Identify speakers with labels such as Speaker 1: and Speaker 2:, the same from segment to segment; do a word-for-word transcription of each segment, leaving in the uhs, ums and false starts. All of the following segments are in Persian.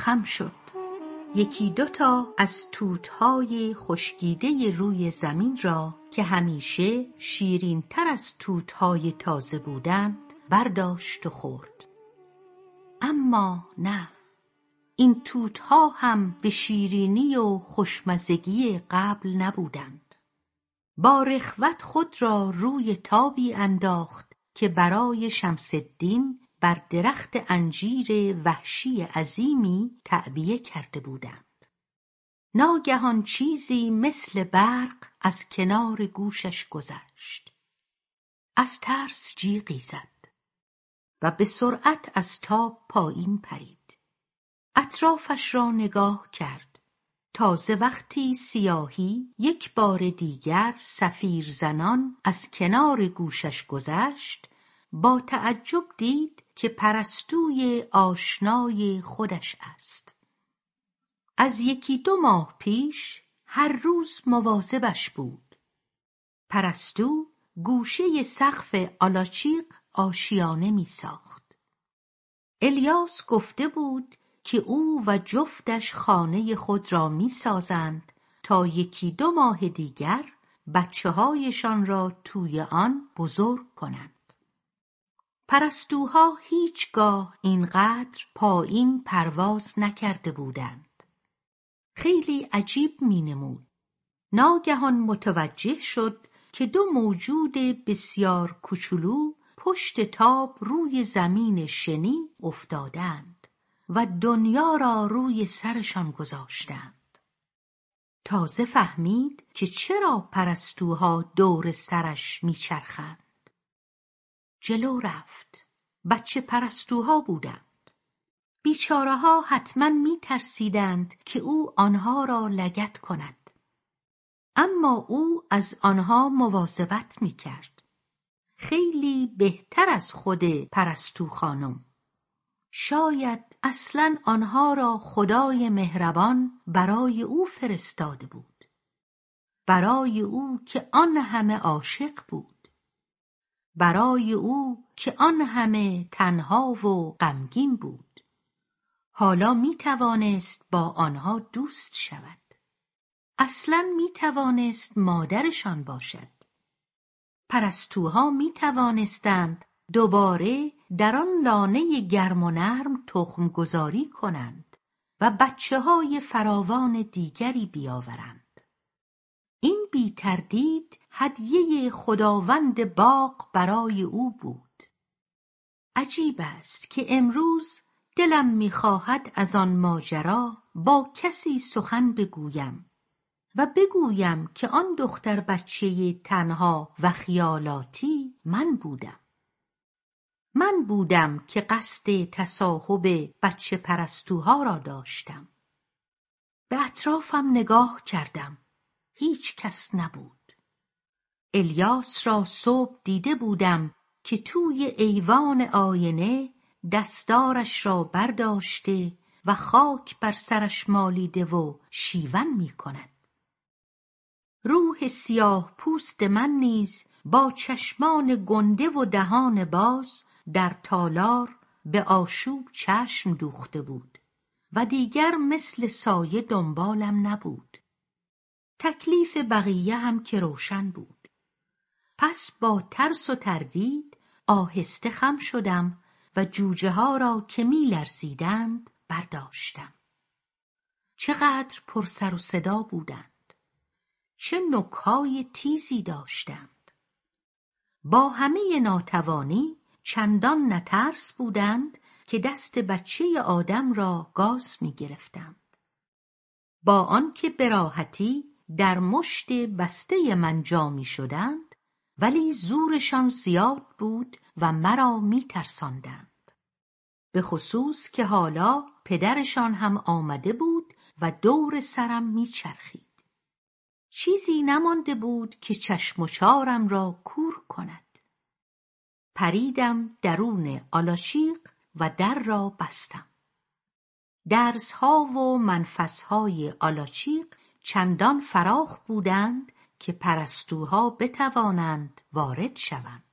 Speaker 1: خم شد. یکی دوتا از توت‌های خشکیده روی زمین را که همیشه شیرین‌تر از توت‌های تازه بودند برداشت و خورد. اما نه، این توت‌ها هم به شیرینی و خوشمزگی قبل نبودند. با رخوت خود را روی تابی انداخت که برای شمس الدین بر درخت انجیر وحشی عظیمی تعبیه کرده بودند. ناگهان چیزی مثل برق از کنار گوشش گذشت. از ترس جیغی زد و به سرعت از تاب پایین پرید. اطرافش را نگاه کرد. تازه وقتی سیاهی یک بار دیگر صفیر زنان از کنار گوشش گذشت، با تعجب دید که پرستوی آشنای خودش است. از یکی دو ماه پیش هر روز مواظبش بود. پرستو گوشه سقف آلاچیق آشیانه می ساخت. الیاس گفته بود که او و جفتش خانه خود را می سازند تا یکی دو ماه دیگر بچه هایشان را توی آن بزرگ کنند. پرستوها هیچگاه اینقدر پایین پرواز نکرده بودند. خیلی عجیب می نمود. ناگهان متوجه شد که دو موجود بسیار کوچولو پشت تاب روی زمین شنی افتادند و دنیا را روی سرشان گذاشتند. تازه فهمید که چرا پرستوها دور سرش میچرخند. جلو رفت. بچه پرستوها بودند. بیچاره ها حتما می ترسیدند که او آنها را لگد کند. اما او از آنها مواظبت می کرد. خیلی بهتر از خود پرستو خانم. شاید اصلا آنها را خدای مهربان برای او فرستاده بود. برای او که آن همه عاشق بود. برای او که آن همه تنها و غمگین بود. حالا می توانست با آنها دوست شود. اصلاً می توانست مادرشان باشد. پرستوها می توانستند دوباره در آن لانه گرم و نرم تخم گذاری کنند و بچه های فراوان دیگری بیاورند. این بی تردید هدیه خداوند باغ برای او بود. عجیب است که امروز دلم می‌خواهد از آن ماجرا با کسی سخن بگویم و بگویم که آن دختر بچه تنها و خیالاتی من بودم. من بودم که قصد تصاحب بچه پرستوها را داشتم. به اطرافم نگاه کردم. هیچ کس نبود. الیاس را صبح دیده بودم که توی ایوان آینه دستارش را برداشته و خاک بر سرش مالیده و شیون می کند. روح سیاه پوست من نیز با چشمان گنده و دهان باز در تالار به آشوب چشم دوخته بود و دیگر مثل سایه دنبالم نبود. تکلیف بقیه هم که روشن بود. پس با ترس و تردید آهسته خم شدم و جوجه ها را که می لرزیدند برداشتم. چقدر پر سر و صدا بودند. چه نوک‌های تیزی داشتند. با همه ناتوانی چندان نترس بودند که دست بچه آدم را گاز می گرفتند. با آنکه به راحتی در مشت بسته من جا می شدند، ولی زورشان زیاد بود و مرا می ترساندند. به خصوص که حالا پدرشان هم آمده بود و دور سرم می چرخید. چیزی نمانده بود که چشم و چارم را کور کند. پریدم درون آلاچیق و در را بستم. درزها و منفذهای آلاچیق چندان فراخ بودند که پرستوها بتوانند وارد شوند.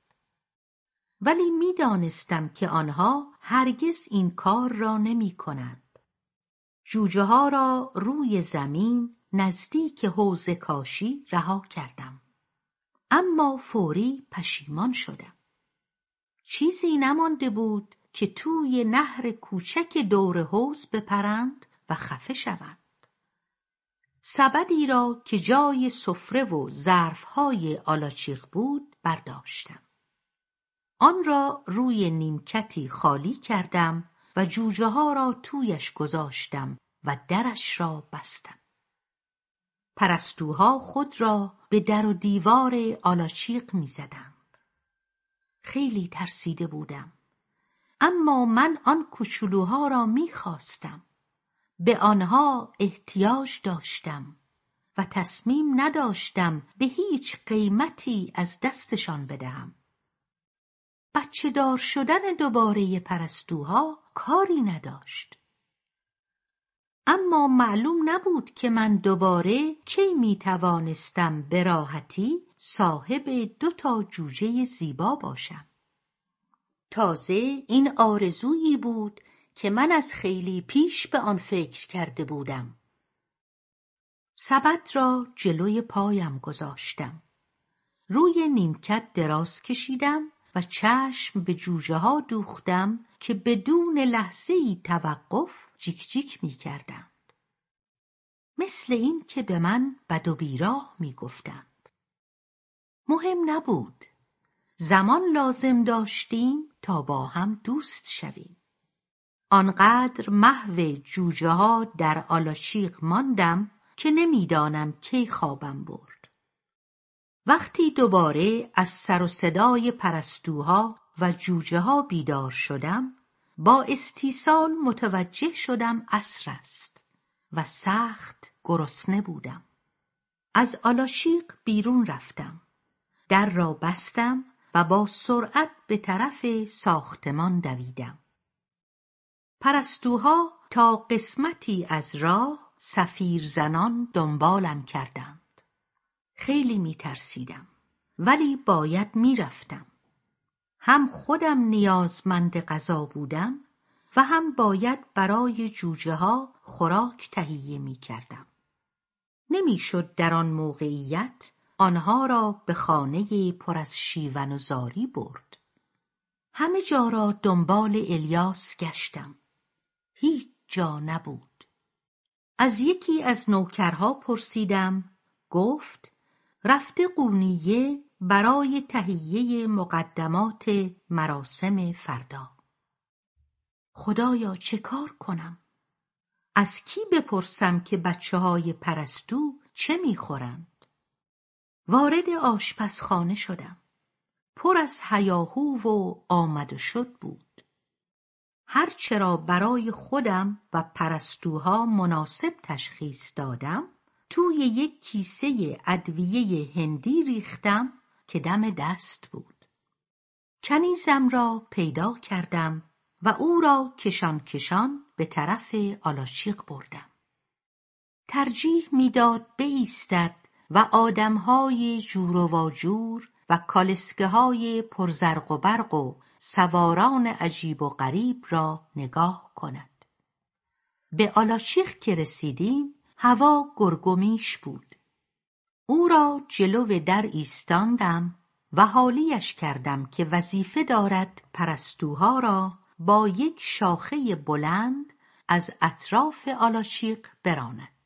Speaker 1: ولی می دانستم که آنها هرگز این کار را نمی کنند. جوجه ها را روی زمین نزدیک حوض کاشی رها کردم. اما فوری پشیمان شدم. چیزی نمانده بود که توی نهر کوچک دور حوض بپرند و خفه شوند. سبدی را که جای سفره و ظرفهای آلاچیق بود برداشتم. آن را روی نیمکتی خالی کردم و جوجه ها را تویش گذاشتم و درش را بستم. پرستوها خود را به در و دیوار آلاچیق می زدند. خیلی ترسیده بودم، اما من آن کوچولوها را می خواستم. به آنها احتیاج داشتم و تصمیم نداشتم به هیچ قیمتی از دستشان بدهم. بچه دار شدن دوباره پرستوها کاری نداشت. اما معلوم نبود که من دوباره کی می توانستم به راحتی صاحب دو تا جوجه زیبا باشم. تازه این آرزویی بود که من از خیلی پیش به آن فکر کرده بودم. سبد را جلوی پایم گذاشتم. روی نیمکت دراز کشیدم و چشم به جوجه ها دوختم که بدون لحظه‌ای توقف جیک جیک می کردند. مثل این که به من بد و بیراه می گفتند. مهم نبود. زمان لازم داشتیم تا با هم دوست شویم. آنقدر محو جوجه ها در آلاچیق ماندم که نمیدانم کی خوابم برد. وقتی دوباره از سر و صدای پرستوها و جوجه ها بیدار شدم، با استیصال متوجه شدم عصر است و سخت گرسنه بودم. از آلاچیق بیرون رفتم. در را بستم و با سرعت به طرف ساختمان دویدم. پرستوها تا قسمتی از راه صفیر زنان دنبالم کردند. خیلی می ترسیدم، ولی باید می رفتم. هم خودم نیازمند غذا بودم و هم باید برای جوجه ها خوراک تهیه می کردم. نمی شد در آن موقعیت آنها را به خانه پر از شیون و زاری برد. همه جا را دنبال الیاس گشتم. هیچ جا نبود. از یکی از نوکرها پرسیدم. گفت رفته قونیه برای تهیه مقدمات مراسم فردا. خدایا چه کار کنم؟ از کی بپرسم که بچه های پرستو چه میخورند؟ وارد آشپزخانه شدم. پر از هیاهو و آمد و شد بود. هر چرا برای خودم و پرستوها مناسب تشخیص دادم، توی یک کیسه ادویه هندی ریختم که دم دست بود. کنیزم را پیدا کردم و او را کشان کشان به طرف آلاچیق بردم. ترجیح میداد بایستد و آدمهای جور و واجور و کالسکه های پرزرق و برق و سواران عجیب و غریب را نگاه کند. به آلاچیق که رسیدیم هوا گرگومیش بود. او را جلو در ایستاندم و حالیش کردم که وظیفه دارد پرستوها را با یک شاخه بلند از اطراف آلاچیق براند.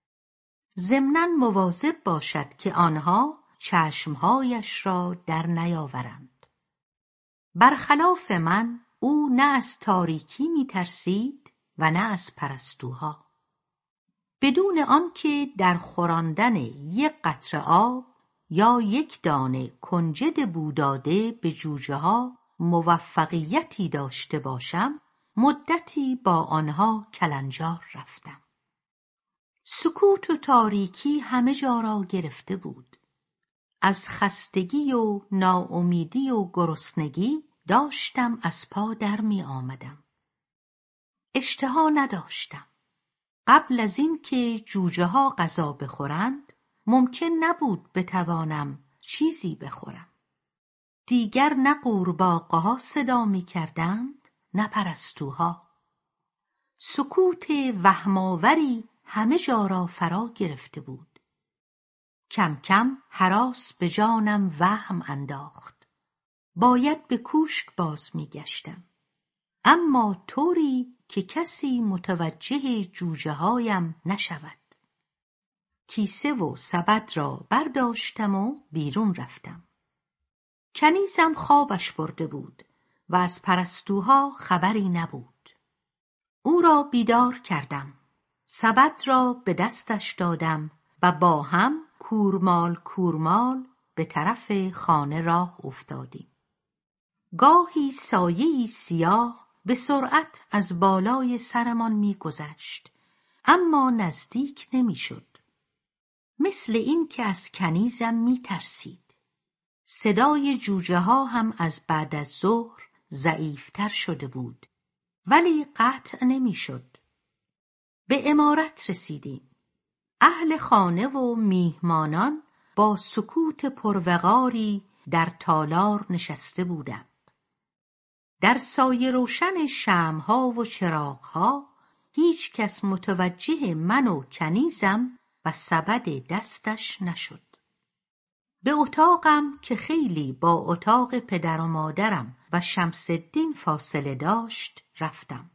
Speaker 1: ضمناً مواظب باشد که آنها چشمهایش را در نیاورند. برخلاف من او نه از تاریکی می ترسید و نه از پرستوها. بدون آنکه در خوراندن یک قطره آب یا یک دانه کنجد بوداده به جوجه ها موفقیتی داشته باشم، مدتی با آنها کلنجار رفتم. سکوت و تاریکی همه جا را گرفته بود. از خستگی و ناامیدی و گرسنگی داشتم از پا در می آمدم. اشتها نداشتم. قبل از این که جوجه ها غذا بخورند ممکن نبود بتوانم چیزی بخورم. دیگر نه قورباغه ها صدا می کردند نه پرستوها. سکوت وهم‌آوری همه جا را فرا گرفته بود. کم کم هراس به جانم وهم انداخت. باید به کوشک باز می گشتم، اما طوری که کسی متوجه جوجه هایم نشود. کیسه و سبد را برداشتم و بیرون رفتم. کنیزم خوابش برده بود و از پرستوها خبری نبود. او را بیدار کردم، سبد را به دستش دادم و با هم کورمال کورمال به طرف خانه راه افتادیم. گاهی سایه‌ای سیاه به سرعت از بالای سرمان می‌گذشت، اما نزدیک نمی‌شد. مثل این که از کنیزم می‌ترسید. صدای جوجه ها هم از بعد از ظهر ضعیفتر شده بود، ولی قطع نمی‌شد. به عمارت رسیدیم. اهل خانه و میهمانان با سکوت پروقاری در تالار نشسته بودند. در سایه روشن شمع‌ها و چراغ‌ها هیچ کس متوجه من و کنیزم و سبد دستش نشد. به اتاقم که خیلی با اتاق پدر و مادرم و شمس الدین فاصله داشت رفتم.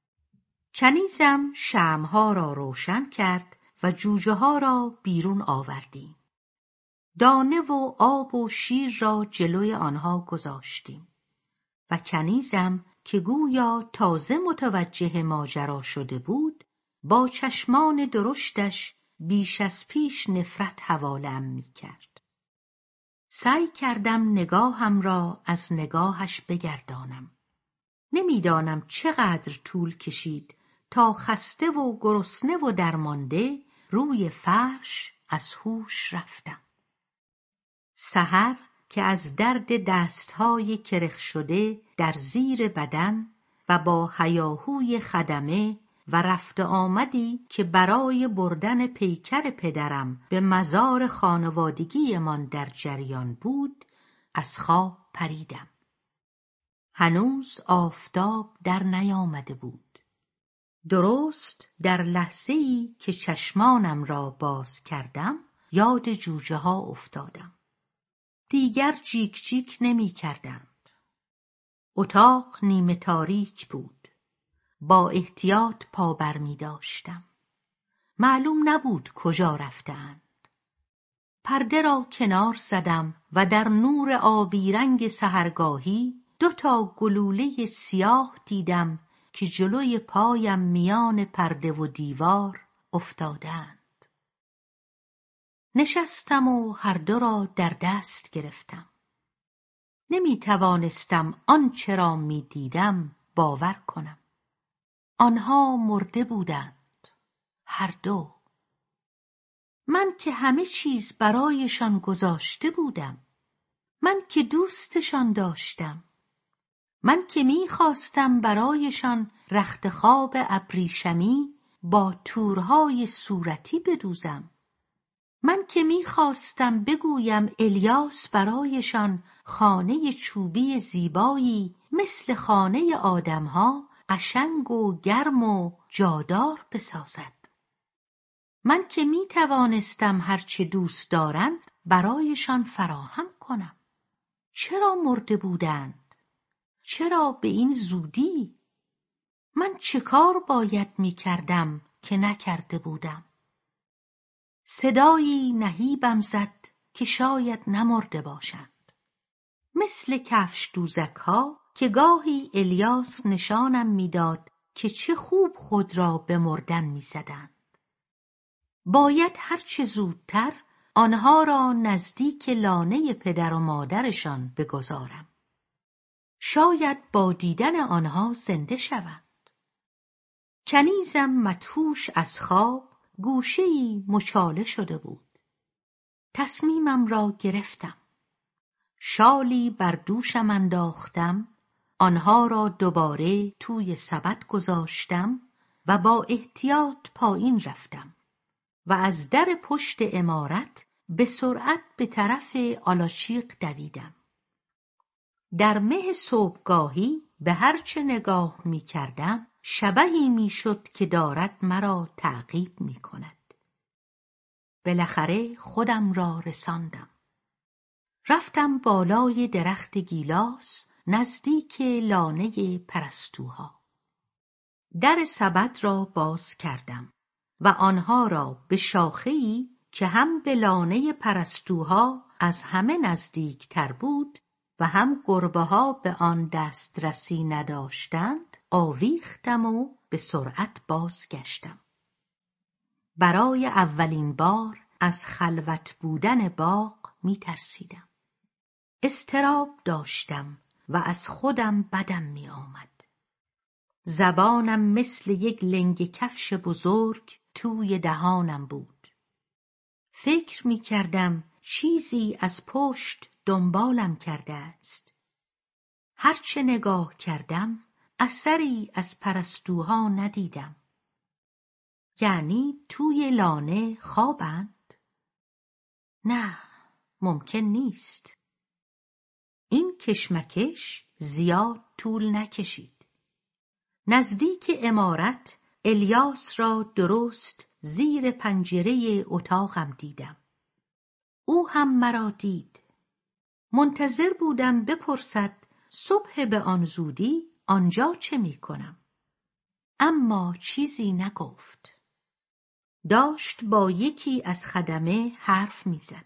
Speaker 1: کنیزم شمع‌ها را روشن کرد و جوجه ها را بیرون آوردیم. دانه و آب و شیر را جلوی آنها گذاشتیم و کنیزم که گویا تازه متوجه ماجرا شده بود با چشمان درشتش بیش از پیش نفرت حواله‌ام می‌کرد. سعی کردم نگاهم را از نگاهش بگردانم. نمیدانم چقدر طول کشید تا خسته و گرسنه و درمانده روی فرش از هوش رفتم. سحر که از درد دستهای کرخ شده در زیر بدن و با هیاهوی خدمه و رفت آمدی که برای بردن پیکر پدرم به مزار خانوادگی من در جریان بود، از خواب پریدم. هنوز آفتاب در نیامده بود. درست در لحظه‌ای که چشمانم را باز کردم یاد جوجه ها افتادم. دیگر جیک جیک نمی کردند. اتاق نیمه تاریک بود. با احتیاط پا بر می داشتم. معلوم نبود کجا رفتند. پرده را کنار زدم و در نور آبی رنگ سحرگاهی دو تا گلوله سیاه دیدم که جلوی پایم میان پرده و دیوار افتادند. نشستم و هر دو را در دست گرفتم. نمی توانستم آنچه را می دیدم باور کنم. آنها مرده بودند، هر دو. من که همه چیز برایشان گذاشته بودم. من که دوستشان داشتم. من که می‌خواستم برایشان رخت خواب ابریشمی با تورهای صورتی بدوزم. من که می‌خواستم بگویم الیاس برایشان خانه چوبی زیبایی مثل خانه آدم‌ها قشنگ و گرم و جادار بسازد. من که می‌توانستم هرچه دوست دارند برایشان فراهم کنم. چرا مرده بودند؟ چرا به این زودی؟ من چه کار باید می‌کردم که نکرده بودم؟ صدایی نهیبم زد که شاید نمرده باشند. مثل کفش دوزک‌ها که گاهی الیاس نشانم می‌داد که چه خوب خود را به مردن می‌زدند. باید هرچه زودتر آنها را نزدیک لانه پدر و مادرشان بگذارم. شاید با دیدن آنها زنده شوند. کنیزم مدهوش از خواب گوشه‌ای مچاله شده بود. تصمیمم را گرفتم. شالی بر دوشم انداختم، آنها را دوباره توی سبد گذاشتم و با احتیاط پایین رفتم و از در پشت عمارت به سرعت به طرف آلاچیق دویدم. در مه صبحگاهی به هر چه نگاه می کردم شبحی میشد که دارد مرا تعقیب میکند. بالاخره خودم را رساندم. رفتم بالای درخت گیلاس نزدیک لانه پرستوها. در سبد را باز کردم و آنها را به شاخه‌ای که هم به لانه پرستوها از همه نزدیک تر بود و هم گربه‌ها به آن دسترسی نداشتند آویختم و به سرعت بازگشتم. برای اولین بار از خلوت بودن باغ می ترسیدم. اضطراب داشتم و از خودم بدم می آمد. زبانم مثل یک لنگ کفش بزرگ توی دهانم بود. فکر می کردم چیزی از پشت دنبالم کرده است. هرچه نگاه کردم اثری از پرستوها ندیدم. یعنی توی لانه خوابند؟ نه، ممکن نیست. این کشمکش زیاد طول نکشید. نزدیک عمارت الیاس را درست زیر پنجره اتاقم دیدم. او هم مرا دید. منتظر بودم بپرسد صبح به آن زودی آنجا چه می کنم؟ اما چیزی نگفت. داشت با یکی از خدمه حرف می زد.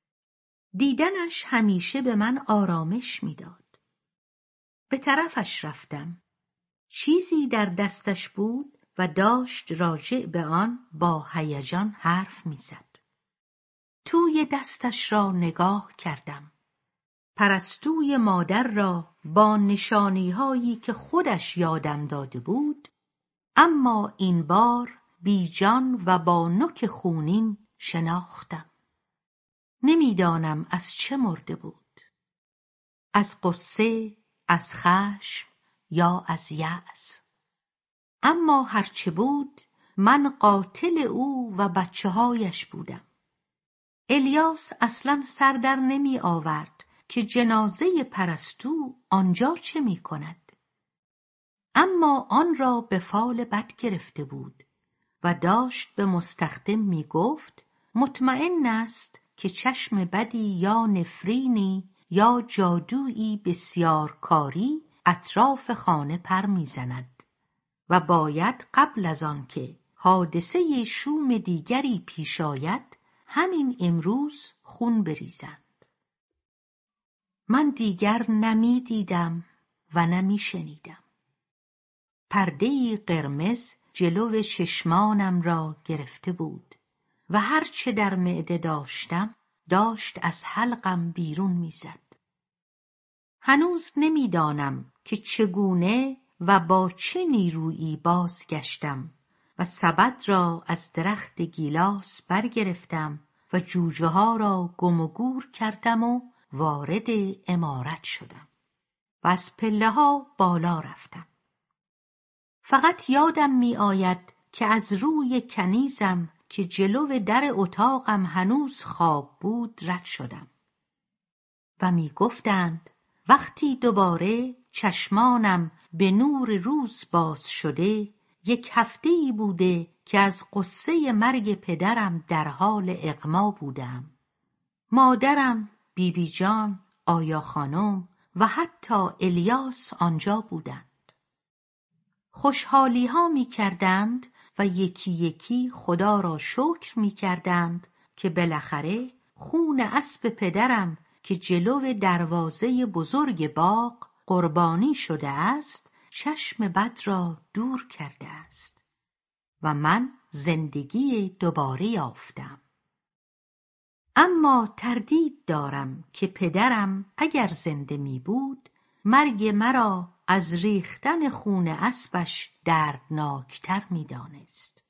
Speaker 1: دیدنش همیشه به من آرامش می داد. به طرفش رفتم. چیزی در دستش بود و داشت راجع به آن با هیجان حرف می زد. توی دستش را نگاه کردم. پرستوی مادر را با نشانی‌هایی که خودش یادم داده بود، اما این بار بیجان و با نوک خونین شناختم. نمیدانم از چه مرده بود. از غصه، از خشم یا از یأس. اما هرچه بود من قاتل او و بچه هایش بودم. الیاس اصلاً سر در نمی آورد که جنازه پرستو آنجا چه می کند؟ اما آن را به فال بد گرفته بود و داشت به مستخدم می گفت مطمئن است که چشم بدی یا نفرینی یا جادویی بسیار کاری اطراف خانه پر می زند و باید قبل از آن که حادثه شوم دیگری پیش آید همین امروز خون بریزند. من دیگر نمی دیدم و نمی شنیدم. پرده‌ای قرمز جلو چشمانم را گرفته بود و هر چه در معده داشتم داشت از حلقم بیرون میزد. هنوز نمیدانم که چگونه و با چه نیرویی بازگشتم و سبد را از درخت گیلاس برگرفتم و جوجه ها را گم و گور کردم و وارد عمارت شدم و از پله ها بالا رفتم. فقط یادم می آید که از روی کنیزم که جلو در اتاقم هنوز خواب بود رد شدم و می گفتند وقتی دوباره چشمانم به نور روز باز شده یک هفته‌ای بوده که از قصه مرگ پدرم در حال اغما بودم. مادرم، بی بی جان، آیا خانم و حتی الیاس آنجا بودند. خوشحالی ها می کردند و یکی یکی خدا را شکر می کردند که بالاخره خون اسب پدرم که جلو دروازه بزرگ باغ قربانی شده است چشم بد را دور کرده است و من زندگی دوباره یافتم. اما تردید دارم که پدرم اگر زنده می بود مرگ مرا از ریختن خون اسبش دردناکتر می دانست.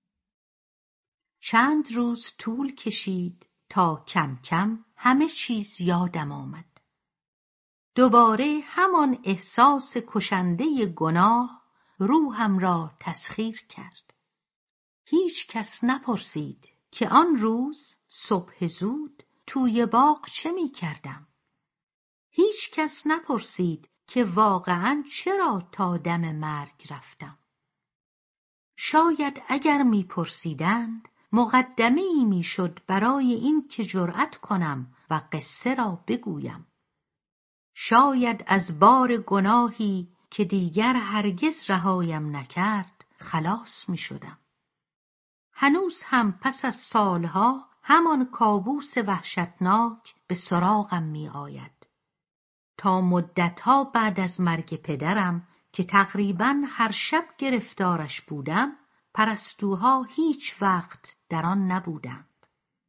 Speaker 1: چند روز طول کشید تا کم کم همه چیز یادم آمد. دوباره همان احساس کشنده گناه روحم را تسخیر کرد. هیچ کس نپرسید که آن روز صبح زود توی باغ چه می کردم. هیچ کس نپرسید که واقعاً چرا تا دم مرگ رفتم. شاید اگر می‌پرسیدند مقدمه‌ای می‌شد برای این که جرأت کنم و قصه را بگویم. شاید از بار گناهی که دیگر هرگز رهایم نکرد خلاص می‌شدم. هنوز هم پس از سالها همان کابوس وحشتناک به سراغم می‌آید. تا مدتها بعد از مرگ پدرم که تقریباً هر شب گرفتارش بودم، پرستوها هیچ وقت در آن نبودند.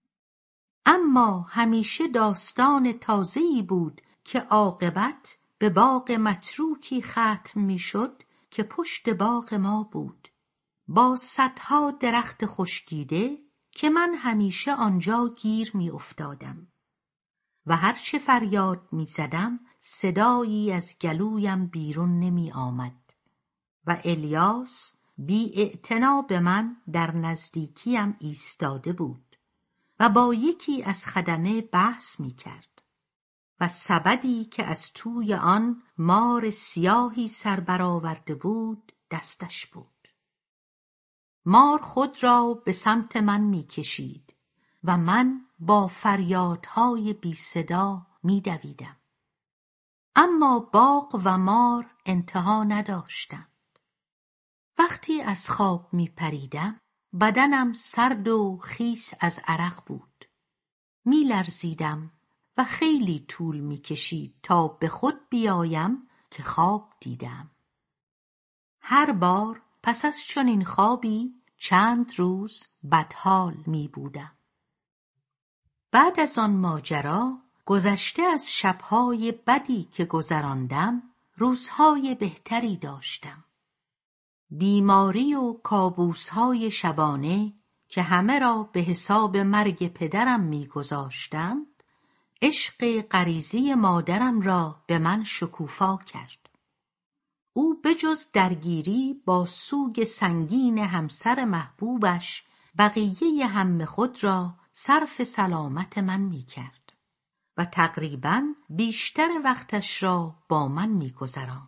Speaker 1: اما همیشه داستان تازه‌ای بود که عاقبت به باغ متروکی ختم می‌شد که پشت باغ ما بود، با صدها درخت خشکیده که من همیشه آنجا گیر می‌افتادم و هر چه فریاد می‌زدم صدایی از گلویم بیرون نمی‌آمد و الیاس بی‌اعتنا به من در نزدیکیم ایستاده بود و با یکی از خدمه بحث می‌کرد و سبدی که از توی آن مار سیاهی سر برآورده بود دستش بود. مار خود را به سمت من می‌کشید و من با فریادهای بی صدا می‌دویدم. اما باغ و مار انتها نداشتند. وقتی از خواب می‌پریدم بدنم سرد و خیس از عرق بود. می‌لرزیدم و خیلی طول می‌کشید تا به خود بیایم که خواب دیدم. هر بار پس از چنین خوابی چند روز بدحال می‌بودم. بعد از آن ماجرا گذشته از شب‌های بدی که گذراندم، روزهای بهتری داشتم. بیماری و کابوس‌های شبانه که همه را به حساب مرگ پدرم می‌گذاشتند، عشق غریزی مادرم را به من شکوفا کرد. او بجز درگیری با سوگ سنگین همسر محبوبش، بقیه هم خود را صرف سلامت من می‌کرد و تقریباً بیشتر وقتش را با من می‌گذراند.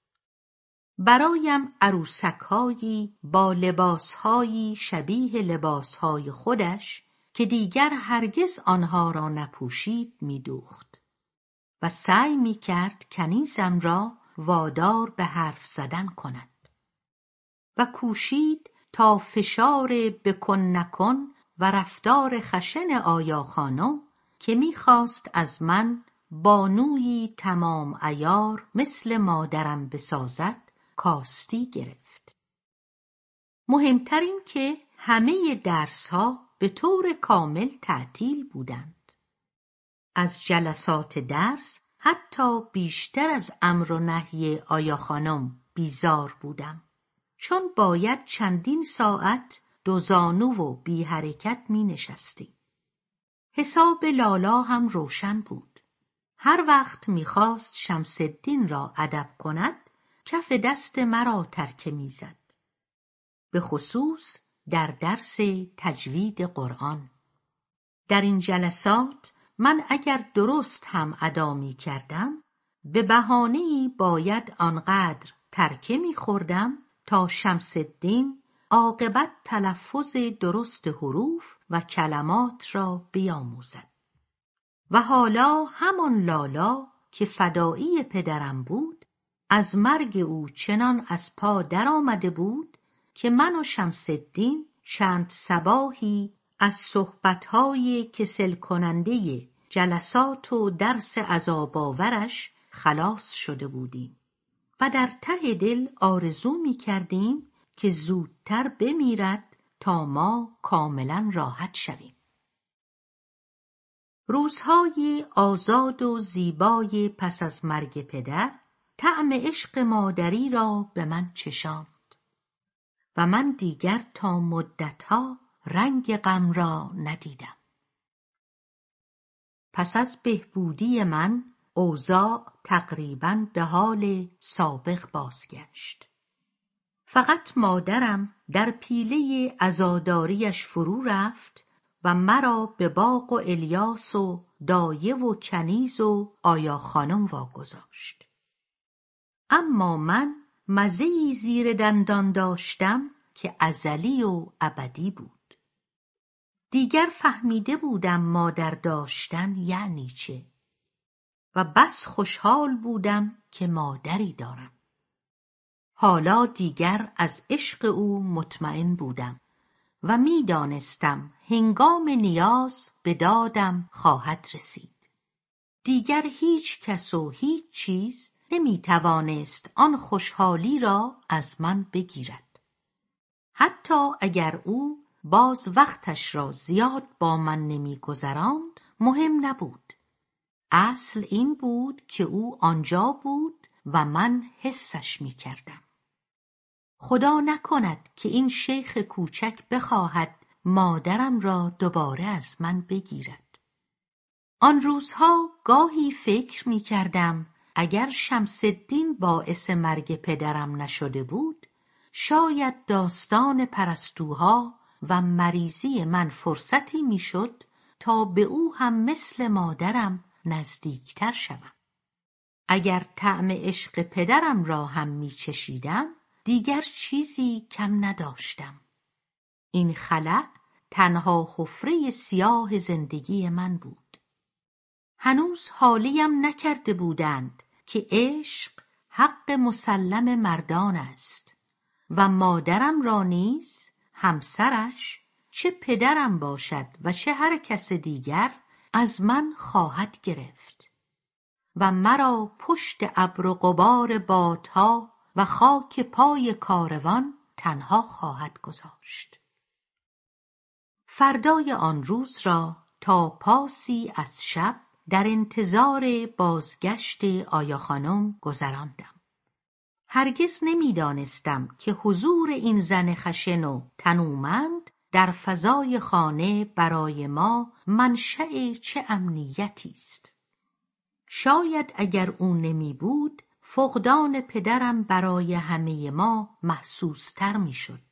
Speaker 1: برایم عروسک‌هایی با لباس‌هایی شبیه لباس‌های خودش که دیگر هرگز آنها را نپوشید می‌دوخت و سعی می‌کرد کنیزم را وادار به حرف زدن کند و کوشید تا فشار بکن نکن و رفتار خشن آیا خانم که می‌خواست از من بانویی تمام عیار مثل مادرم بسازد کاستی گرفت. مهمتر این که همه درس‌ها به طور کامل تعطیل بودند. از جلسات درس حتی بیشتر از امر و نهی آیا خانم بیزار بودم، چون باید چندین ساعت دو زانو و بی حرکت می نشستی. حساب لالا هم روشن بود. هر وقت می خواست شمس‌الدین را ادب کند، کف دست مرا ترکه می زد. به خصوص در درس تجوید قرآن. در این جلسات من اگر درست هم ادا می کردم، به بهانه‌ای باید آنقدر ترکه می خوردم تا شمس‌الدین عاقبت تلفظ درست حروف و کلمات را بیاموزد. و حالا همان لالا که فدایی پدرم بود، از مرگ او چنان از پا در آمده بود که من و شمس‌الدین چند صباحی از صحبت‌های کسل کننده جلسات و درس عذاب‌آورش خلاص شده بودیم و در ته دل آرزو می‌کردیم که زودتر بمیرد تا ما کاملا راحت شویم. روزهای آزاد و زیبای پس از مرگ پدر طعم عشق مادری را به من چشاند و من دیگر تا مدتها رنگ غم را ندیدم. پس از بهبودی من اوضاع تقریباً به حال سابق بازگشت. فقط مادرم در پیله عزاداریش فرو رفت و مرا به باغ و الیاس و دایه و کنیز و آیا خانم واگذاشت. اما من مزه‌ای زیر دندان داشتم که ازلی و ابدی بود. دیگر فهمیده بودم مادر داشتن یعنی چه و بس خوشحال بودم که مادری دارم. حالا دیگر از عشق او مطمئن بودم و می دانستم هنگام نیاز به دادم خواهد رسید. دیگر هیچ کس و هیچ چیز نمی توانست آن خوشحالی را از من بگیرد. حتی اگر او باز وقتش را زیاد با من نمی گذراند مهم نبود. اصل این بود که او آنجا بود و من حسش می کردم. خدا نکند که این شیخ کوچک بخواهد مادرم را دوباره از من بگیرد. آن روزها گاهی فکر می کردم اگر شمس الدین باعث مرگ پدرم نشده بود، شاید داستان پرستوها و مریضی من فرصتی می شد تا به او هم مثل مادرم نزدیکتر شوم. اگر طعم عشق پدرم را هم می چشیدم، دیگر چیزی کم نداشتم. این خلأ تنها حفره سیاه زندگی من بود. هنوز حالیم نکرده بودند که عشق حق مسلم مردان است و مادرم را نیز همسرش، چه پدرم باشد و چه هر کس دیگر، از من خواهد گرفت و مرا پشت ابر و غبار بادها و خاک پای کاروان تنها خواهد گذاشت. فردای آن روز را تا پاسی از شب در انتظار بازگشت آیا خانم گذراندم. هرگز نمی دانستم که حضور این زن خشن و تنومند در فضای خانه برای ما منشأ چه امنیتی است. شاید اگر او نمی بود، فقدان پدرم برای همه ما محسوستر می شد.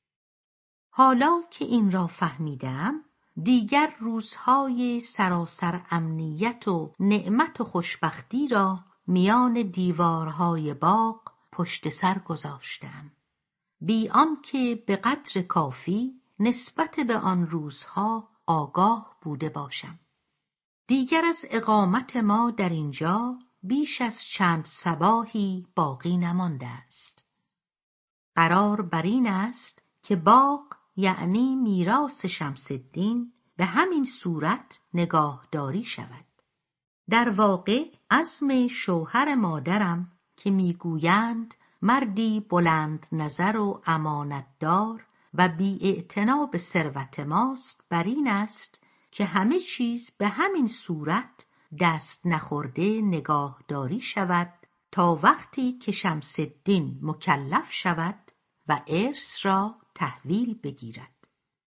Speaker 1: حالا که این را فهمیدم، دیگر روزهای سراسر امنیت و نعمت و خوشبختی را میان دیوارهای باغ پشت سر گذاشتم، بی آنکه به قدر کافی نسبت به آن روزها آگاه بوده باشم. دیگر از اقامت ما در اینجا بیش از چند صباحی باقی نمانده است. قرار بر این است که باغ یعنی میراث شمس الدین به همین صورت نگاهداری شود. در واقع عزم شوهر مادرم که میگویند مردی بلند نظر و امانتدار و بی‌اعتنا به ثروت ماست بر این است که همه چیز به همین صورت دست نخورده نگاهداری شود تا وقتی که شمس الدین مکلف شود و ارث را تحویل بگیرد.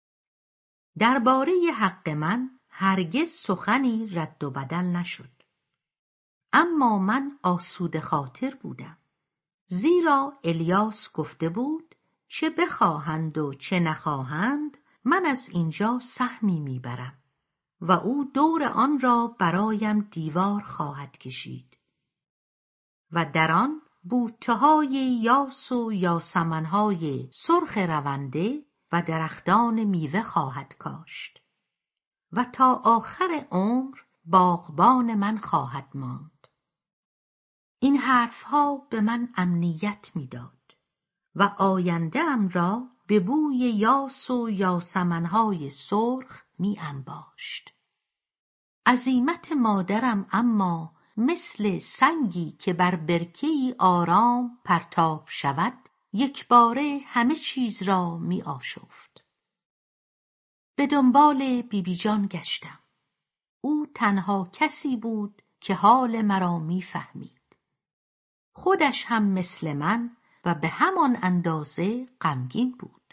Speaker 1: درباره حق من هرگز سخنی رد و بدل نشد. اما من آسوده خاطر بودم، زیرا الیاس گفته بود چه بخواهند و چه نخواهند من از اینجا سهمی میبرم و او دور آن را برایم دیوار خواهد کشید و در آن بوته‌های یاس و یاسمن‌های سرخ رونده و درختان میوه خواهد کاشت و تا آخر عمر باغبان من خواهد ماند. این حرفها به من امنیت میداد و آینده ام را به بوی یاس و یاسمن‌های سرخ می انباشت. عزیمت مادرم اما مثل سنگی که بر برکه‌ای آرام پرتاب شود، یک باره همه چیز را می آشفت. به دنبال بی بی جان گشتم. او تنها کسی بود که حال مرا می فهمید. خودش هم مثل من و به همان اندازه غمگین بود.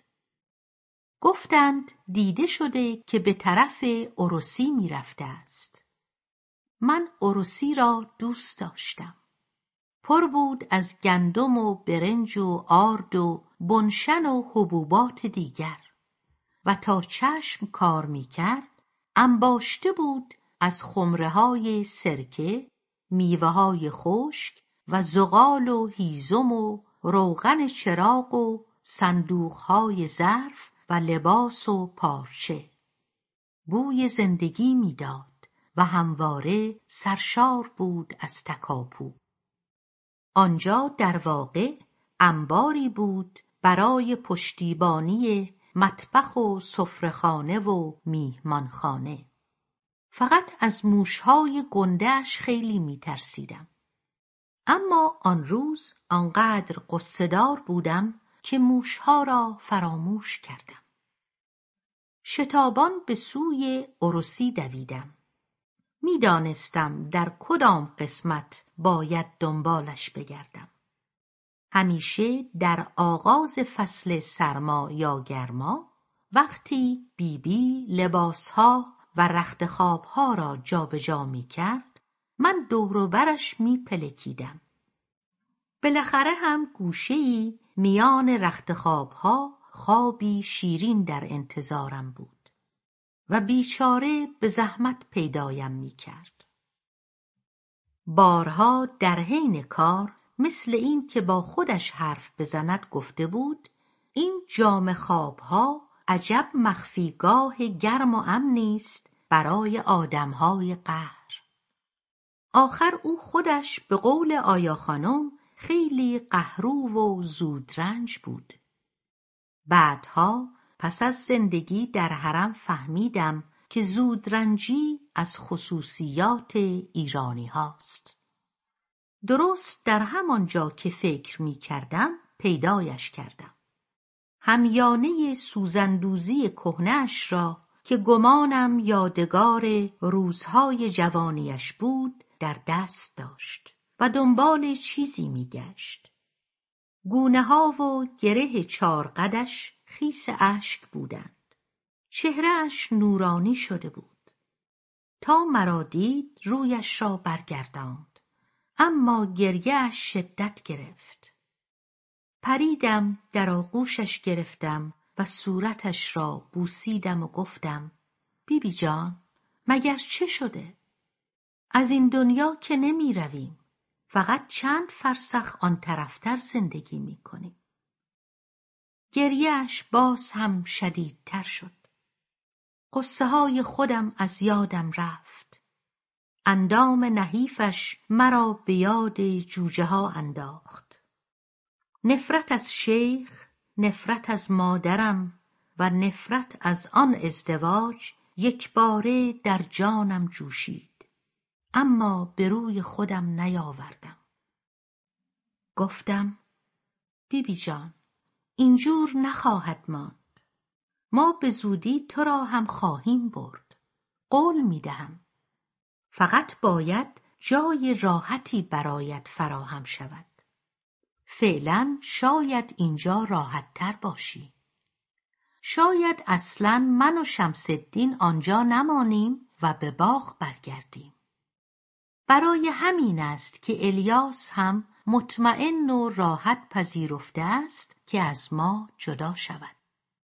Speaker 1: گفتند دیده شده که به طرف عروسی می رفته است. من عروسی را دوست داشتم. پر بود از گندم و برنج و آرد و بنشن و حبوبات دیگر و تا چشم کار می کرد انباشته بود از خمره‌های سرکه، میوه‌های خشک و زغال و هیزم و روغن چراغ و صندوقهای ظرف و لباس و پارچه. بوی زندگی میداد و همواره سرشار بود از تکاپو. آنجا در واقع انباری بود برای پشتیبانی مطبخ و سفره‌خانه و میهمانخانه. فقط از موشهای گنده‌اش خیلی میترسیدم. اما آن روز آنقدر غصه‌دار بودم که موشها را فراموش کردم. شتابان به سوی عروسی دویدم. میدانستم در کدام قسمت باید دنبالش بگردم. همیشه در آغاز فصل سرما یا گرما، وقتی بیبی لباسها و رخت خوابها را جابجا می کرد، من دور و برش می پلکیدم. بالاخره هم گوشه‌ای میان رخت خوابها خوابی شیرین در انتظارم بود و بیچاره به زحمت پیدایم می کرد. بارها در حین کار مثل این که با خودش حرف بزند گفته بود این جام خوابها عجب مخفیگاه گرم و امنی است برای آدمهای قهر. آخر او خودش به قول آیا خانم خیلی قهرو و زودرنج بود. بعدها پس از زندگی در حرم فهمیدم که زودرنجی از خصوصیات ایرانی هاست. درست در همان جا که فکر می کردم پیدایش کردم. همیانه سوزندوزی کهنه‌اش را که گمانم یادگار روزهای جوانیش بود در دست داشت و دنبال چیزی می گشت. گونه ها و گره چارقدش خیس اشک بودند. چهرهش نورانی شده بود. تا مرا دید رویش را برگرداند، اما گریه‌اش شدت گرفت. پریدم در آغوشش گرفتم و صورتش را بوسیدم و گفتم بی بی جان مگر چه شده؟ از این دنیا که نمی رویم، فقط چند فرسخ آن طرفتر زندگی می کنیم. گریه‌اش باز هم شدیدتر شد. قصه های خودم از یادم رفت. اندام نحیفش مرا به یاد جوجه ها انداخت. نفرت از شیخ، نفرت از مادرم و نفرت از آن ازدواج یک باره در جانم جوشید، اما به روی خودم نیاوردم. گفتم بی بی جان اینجور نخواهد ماند. ما به زودی تو را هم خواهیم برد. قول می دهم. فقط باید جای راحتی برایت فراهم شود. فعلا شاید اینجا راحت تر باشی. شاید اصلاً من و شمس الدین آنجا نمانیم و به باغ برگردیم. برای همین است که الیاس هم مطمئن و راحت پذیرفته است که از ما جدا شود.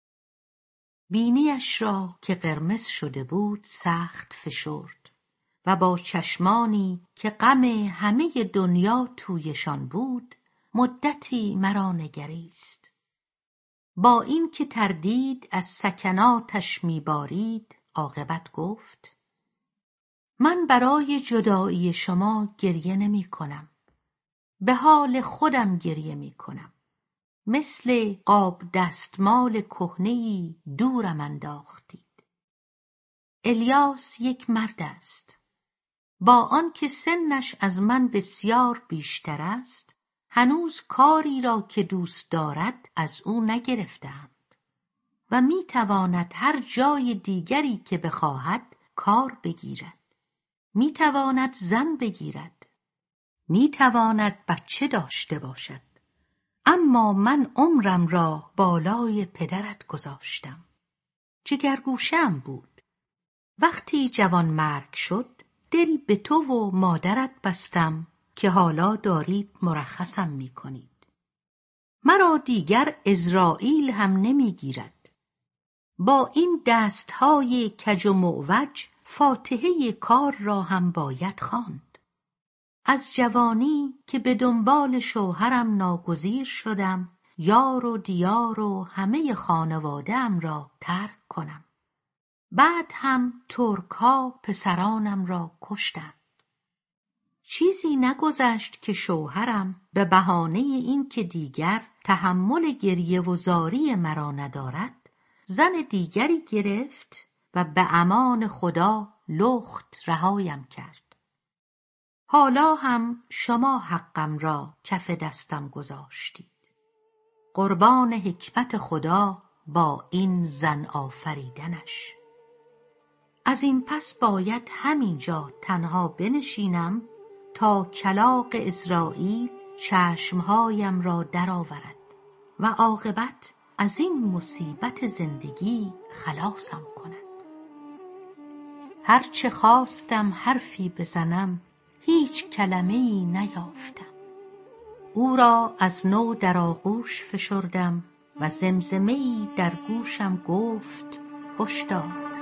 Speaker 1: بینیش را که قرمز شده بود سخت فشرد و با چشمانی که غم همه دنیا تویشان بود مدتی مرا نگریست. با این که تردید از سکناتش میبارید عاقبت گفت من برای جدایی شما گریه نمی کنم. به حال خودم گریه می کنم. مثل قاب دستمال کهنه‌ای دورم انداختید. الیاس یک مرد است. با آن که سنش از من بسیار بیشتر است، هنوز کاری را که دوست دارد از او نگرفتند و می تواند هر جای دیگری که بخواهد کار بگیرد. می تواند زن بگیرد. می تواند بچه داشته باشد. اما من عمرم را بالای پدرت گذاشتم. جگرگوشه‌ام بود. وقتی جوان مرگ شد دل به تو و مادرت بستم که حالا دارید مرخصم می کنید. مرا دیگر عزرائیل هم نمی گیرد. با این دستهای کج و معوج فاتحه کار را هم باید خواند. از جوانی که به دنبال شوهرم ناگزیر شدم یار و دیار و همه خانواده‌ام را ترک کنم. بعد هم ترک‌ها پسرانم را کشتند. چیزی نگذشت که شوهرم به بهانه این که دیگر تحمل گریه و زاری مرا ندارد، زن دیگری گرفت و به امان خدا لخت رهایم کرد. حالا هم شما حقم را کف دستم گذاشتید. قربان حکمت خدا با این زن آفریدنش. از این پس باید همینجا تنها بنشینم تا کلاغ عزراییل چشمهایم را درآورد و عاقبت از این مصیبت زندگی خلاصم کند. هرچه خواستم حرفی بزنم هیچ کلمه‌ای نیافتم. او را از نو در آغوش فشردم و زمزمه‌ای در گوشم گفت هشدار،